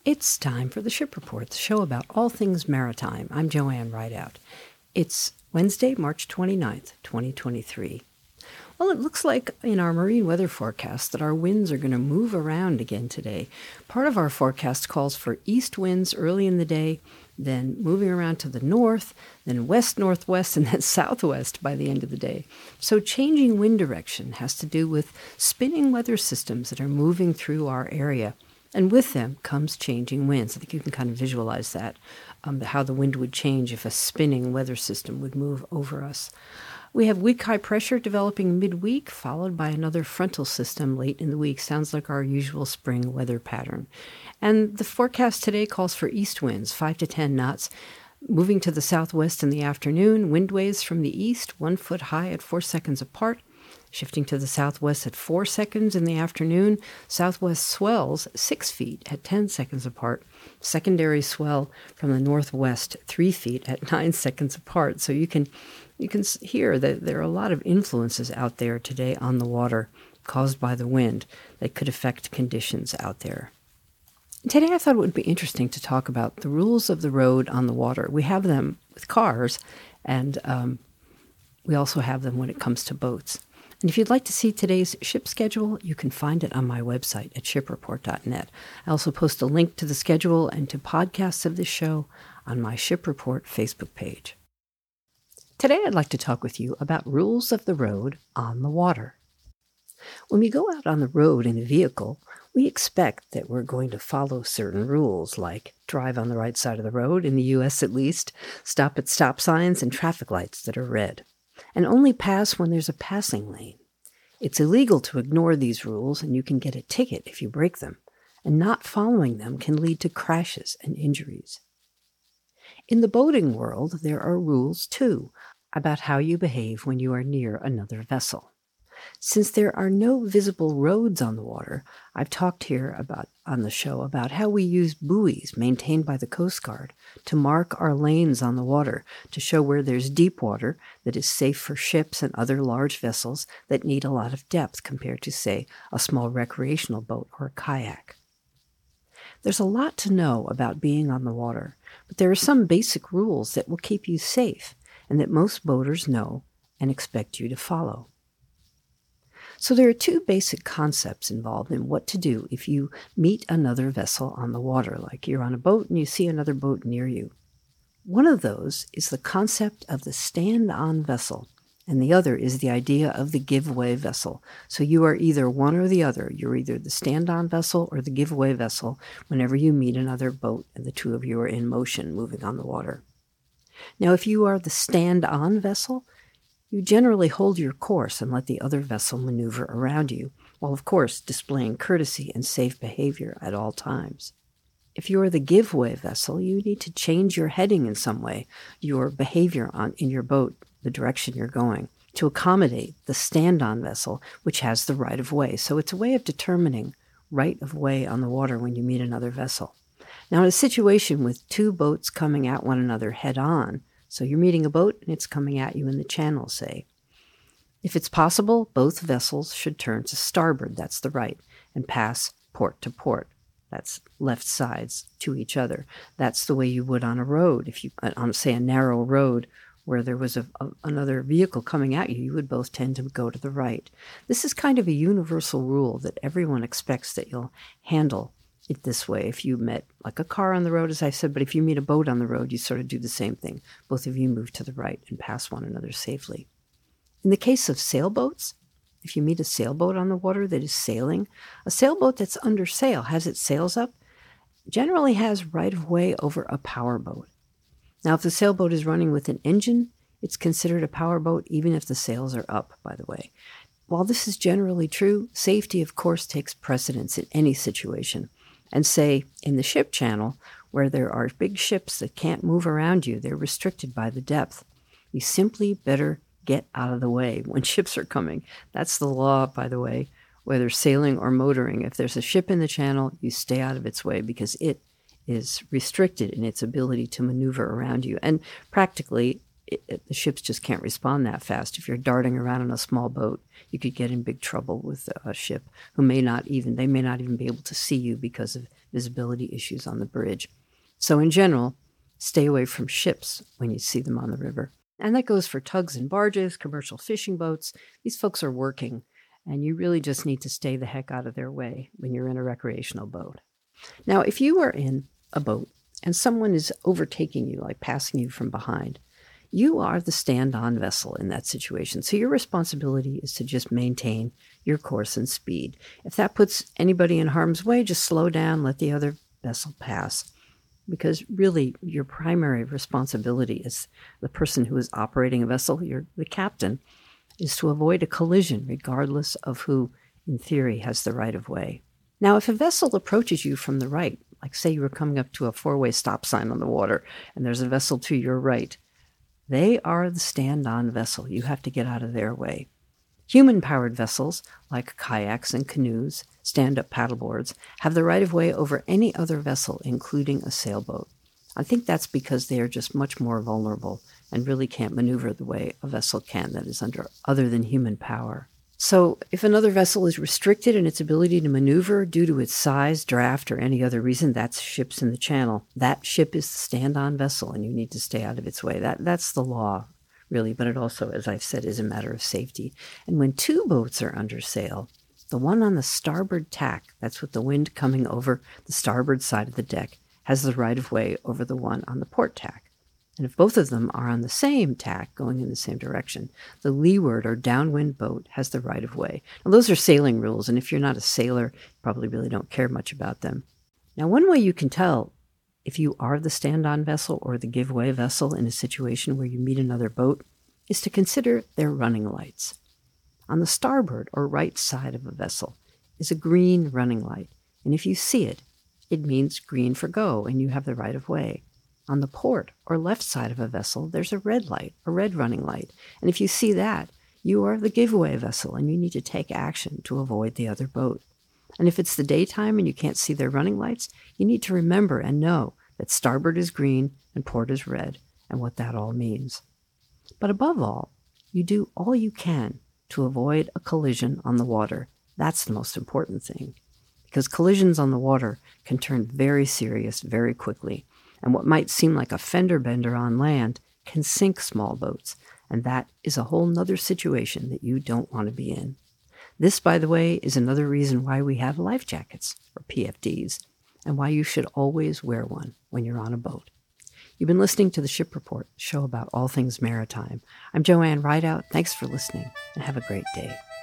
It's time for the Ship Report, the show about all things maritime. I'm Joanne Rideout. It's Wednesday, March 29th, 2023. Well, it looks like in our marine weather forecast that our winds are going to move around again today. Part of our forecast calls for east winds early in the day, then moving around to the north, then west-northwest, and then southwest by the end of the day. So changing wind direction has to do with spinning weather systems that are moving through our area. And with them comes changing winds. I think you can kind of visualize that, how the wind would change if a spinning weather system would move over us. We have weak high pressure developing midweek, followed by another frontal system late in the week. Sounds like our usual spring weather pattern. And the forecast today calls for east winds, 5 to 10 knots, moving to the southwest in the afternoon. Wind waves from the east, 1 foot high at 4 seconds apart. Shifting to the southwest at 4 seconds in the afternoon, southwest swells 6 feet at 10 seconds apart. Secondary swell from the northwest 3 feet at 9 seconds apart. So you can hear that there are a lot of influences out there today on the water caused by the wind that could affect conditions out there. Today I thought it would be interesting to talk about the rules of the road on the water. We have them with cars, and we also have them when it comes to boats. And if you'd like to see today's ship schedule, you can find it on my website at shipreport.net. I also post a link to the schedule and to podcasts of this show on my Ship Report Facebook page. Today I'd like to talk with you about rules of the road on the water. When we go out on the road in a vehicle, we expect that we're going to follow certain rules, like drive on the right side of the road, in the U.S. at least, stop at stop signs and traffic lights that are red, and only pass when there's a passing lane. It's illegal to ignore these rules, and you can get a ticket if you break them, and not following them can lead to crashes and injuries. In the boating world, there are rules, too, about how you behave when you are near another vessel. Since there are no visible roads on the water, I've talked here on the show about how we use buoys maintained by the Coast Guard to mark our lanes on the water to show where there's deep water that is safe for ships and other large vessels that need a lot of depth compared to, say, a small recreational boat or a kayak. There's a lot to know about being on the water, but there are some basic rules that will keep you safe and that most boaters know and expect you to follow. So there are two basic concepts involved in what to do if you meet another vessel on the water, like you're on a boat and you see another boat near you. One of those is the concept of the stand-on vessel, and the other is the idea of the give-way vessel. So you are either one or the other. You're either the stand-on vessel or the give-way vessel whenever you meet another boat and the two of you are in motion moving on the water. Now, if you are the stand-on vessel, you generally hold your course and let the other vessel maneuver around you, while of course displaying courtesy and safe behavior at all times. If you are the give-way vessel, you need to change your heading in some way, your behavior in your boat, the direction you're going, to accommodate the stand-on vessel, which has the right-of-way. So it's a way of determining right-of-way on the water when you meet another vessel. Now, in a situation with two boats coming at one another head-on, so you're meeting a boat and it's coming at you in the channel, say. If it's possible, both vessels should turn to starboard, that's the right, and pass port to port. That's left sides to each other. That's the way you would on a road. If you, on, say, a narrow road where there was another vehicle coming at you, you would both tend to go to the right. This is kind of a universal rule that everyone expects that you'll handle it this way. If you met like a car on the road, as I said, but if you meet a boat on the road, you sort of do the same thing. Both of you move to the right and pass one another safely. In the case of sailboats, if you meet a sailboat on the water that is sailing, a sailboat that's under sail, has its sails up, generally has right-of-way over a powerboat. Now, if the sailboat is running with an engine, it's considered a powerboat even if the sails are up, by the way. While this is generally true, safety, of course, takes precedence in any situation. And say, in the ship channel, where there are big ships that can't move around you, they're restricted by the depth. You simply better get out of the way when ships are coming. That's the law, by the way, whether sailing or motoring. If there's a ship in the channel, you stay out of its way because it is restricted in its ability to maneuver around you. And practically, the ships just can't respond that fast. If you're darting around in a small boat, you could get in big trouble with a ship they may not even be able to see you because of visibility issues on the bridge. So in general, stay away from ships when you see them on the river. And that goes for tugs and barges, commercial fishing boats. These folks are working, and you really just need to stay the heck out of their way when you're in a recreational boat. Now, if you are in a boat and someone is overtaking you, like passing you from behind, you are the stand-on vessel in that situation. So your responsibility is to just maintain your course and speed. If that puts anybody in harm's way, just slow down, let the other vessel pass. Because really, your primary responsibility as the person who is operating a vessel, you're the captain, is to avoid a collision regardless of who, in theory, has the right of way. Now, if a vessel approaches you from the right, like say you were coming up to a four-way stop sign on the water and there's a vessel to your right, they are the stand-on vessel. You have to get out of their way. Human-powered vessels, like kayaks and canoes, stand-up paddleboards, have the right of way over any other vessel, including a sailboat. I think that's because they are just much more vulnerable and really can't maneuver the way a vessel can that is under other than human power. So if another vessel is restricted in its ability to maneuver due to its size, draft, or any other reason, that's ships in the channel. That ship is the stand-on vessel, and you need to stay out of its way. That's the law, really, but it also, as I've said, is a matter of safety. And when two boats are under sail, the one on the starboard tack, that's with the wind coming over the starboard side of the deck, has the right of way over the one on the port tack. And if both of them are on the same tack, going in the same direction, the leeward or downwind boat has the right of way. Now, those are sailing rules, and if you're not a sailor, you probably really don't care much about them. Now, one way you can tell if you are the stand-on vessel or the give-way vessel in a situation where you meet another boat is to consider their running lights. On the starboard or right side of a vessel is a green running light, and if you see it, it means green for go, and you have the right of way. On the port or left side of a vessel, there's a red light, a red running light. And if you see that, you are the giveaway vessel and you need to take action to avoid the other boat. And if it's the daytime and you can't see their running lights, you need to remember and know that starboard is green and port is red and what that all means. But above all, you do all you can to avoid a collision on the water. That's the most important thing, because collisions on the water can turn very serious very quickly. And what might seem like a fender bender on land can sink small boats. And that is a whole nother situation that you don't want to be in. This, by the way, is another reason why we have life jackets, or PFDs, and why you should always wear one when you're on a boat. You've been listening to The Ship Report, a show about all things maritime. I'm Joanne Rideout. Thanks for listening, and have a great day.